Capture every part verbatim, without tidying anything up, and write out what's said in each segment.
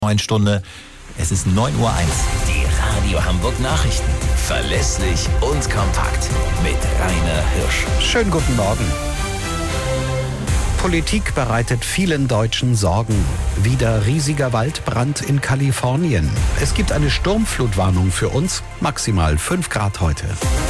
Neun Stunde. Es ist neun Uhr eins. Die Radio Hamburg Nachrichten. Verlässlich und kompakt. Mit Rainer Hirsch. Schönen guten Morgen. Politik bereitet vielen Deutschen Sorgen. Wieder riesiger Waldbrand in Kalifornien. Es gibt eine Sturmflutwarnung für uns. Maximal fünf Grad heute.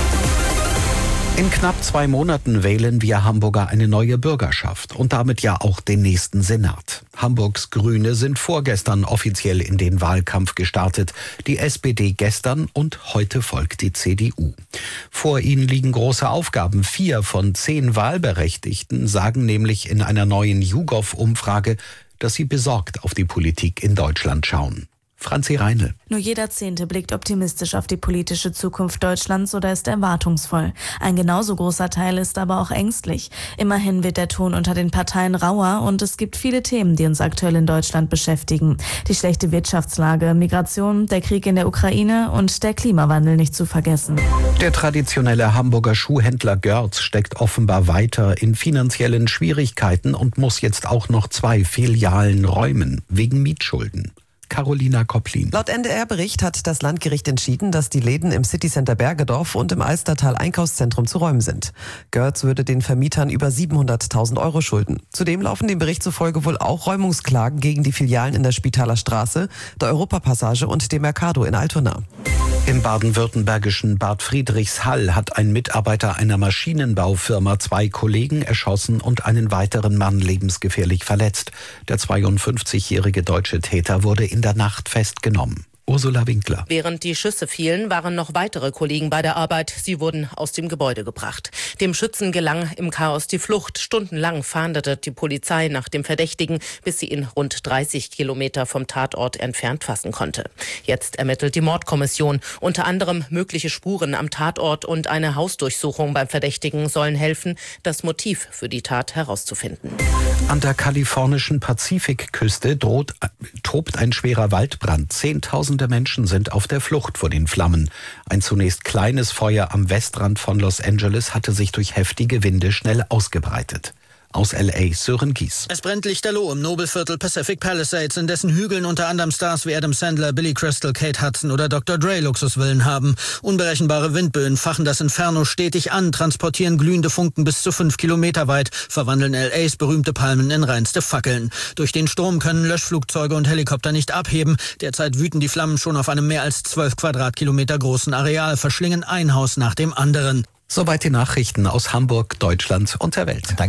In knapp zwei Monaten wählen wir Hamburger eine neue Bürgerschaft und damit ja auch den nächsten Senat. Hamburgs Grüne sind vorgestern offiziell in den Wahlkampf gestartet, die S P D gestern und heute folgt die C D U. Vor ihnen liegen große Aufgaben. Vier von zehn Wahlberechtigten sagen nämlich in einer neuen YouGov-Umfrage, dass sie besorgt auf die Politik in Deutschland schauen. Franzi Reinl. Nur jeder Zehnte blickt optimistisch auf die politische Zukunft Deutschlands oder ist erwartungsvoll. Ein genauso großer Teil ist aber auch ängstlich. Immerhin wird der Ton unter den Parteien rauer und es gibt viele Themen, die uns aktuell in Deutschland beschäftigen. Die schlechte Wirtschaftslage, Migration, der Krieg in der Ukraine und der Klimawandel nicht zu vergessen. Der traditionelle Hamburger Schuhhändler Görz steckt offenbar weiter in finanziellen Schwierigkeiten und muss jetzt auch noch zwei Filialen räumen, wegen Mietschulden. Carolina Kopplin. Laut N D R-Bericht hat das Landgericht entschieden, dass die Läden im Citycenter Bergedorf und im Alstertal Einkaufszentrum zu räumen sind. Görz würde den Vermietern über siebenhunderttausend Euro schulden. Zudem laufen dem Bericht zufolge wohl auch Räumungsklagen gegen die Filialen in der Spitaler Straße, der Europapassage und dem Mercado in Altona. Im baden-württembergischen Bad Friedrichshall hat ein Mitarbeiter einer Maschinenbaufirma zwei Kollegen erschossen und einen weiteren Mann lebensgefährlich verletzt. Der zweiundfünfzigjährige deutsche Täter wurde in der Nacht festgenommen. Ursula Winkler. Während die Schüsse fielen, waren noch weitere Kollegen bei der Arbeit. Sie wurden aus dem Gebäude gebracht. Dem Schützen gelang im Chaos die Flucht. Stundenlang fahndete die Polizei nach dem Verdächtigen, bis sie ihn rund dreißig Kilometer vom Tatort entfernt fassen konnte. Jetzt ermittelt die Mordkommission. Unter anderem mögliche Spuren am Tatort und eine Hausdurchsuchung beim Verdächtigen sollen helfen, das Motiv für die Tat herauszufinden. An der kalifornischen Pazifikküste droht, tobt ein schwerer Waldbrand. Zehntausende Menschen sind auf der Flucht vor den Flammen. Ein zunächst kleines Feuer am Westrand von Los Angeles hatte sich durch heftige Winde schnell ausgebreitet. Aus L A Sören Gies. Es brennt lichterloh im Nobelviertel Pacific Palisades, in dessen Hügeln unter anderem Stars wie Adam Sandler, Billy Crystal, Kate Hudson oder Doktor Dre Luxusvillen haben. Unberechenbare Windböen fachen das Inferno stetig an, transportieren glühende Funken bis zu fünf Kilometer weit, verwandeln L As berühmte Palmen in reinste Fackeln. Durch den Sturm können Löschflugzeuge und Helikopter nicht abheben. Derzeit wüten die Flammen schon auf einem mehr als zwölf Quadratkilometer großen Areal, verschlingen ein Haus nach dem anderen. Soweit die Nachrichten aus Hamburg, Deutschland und der Welt. Danke.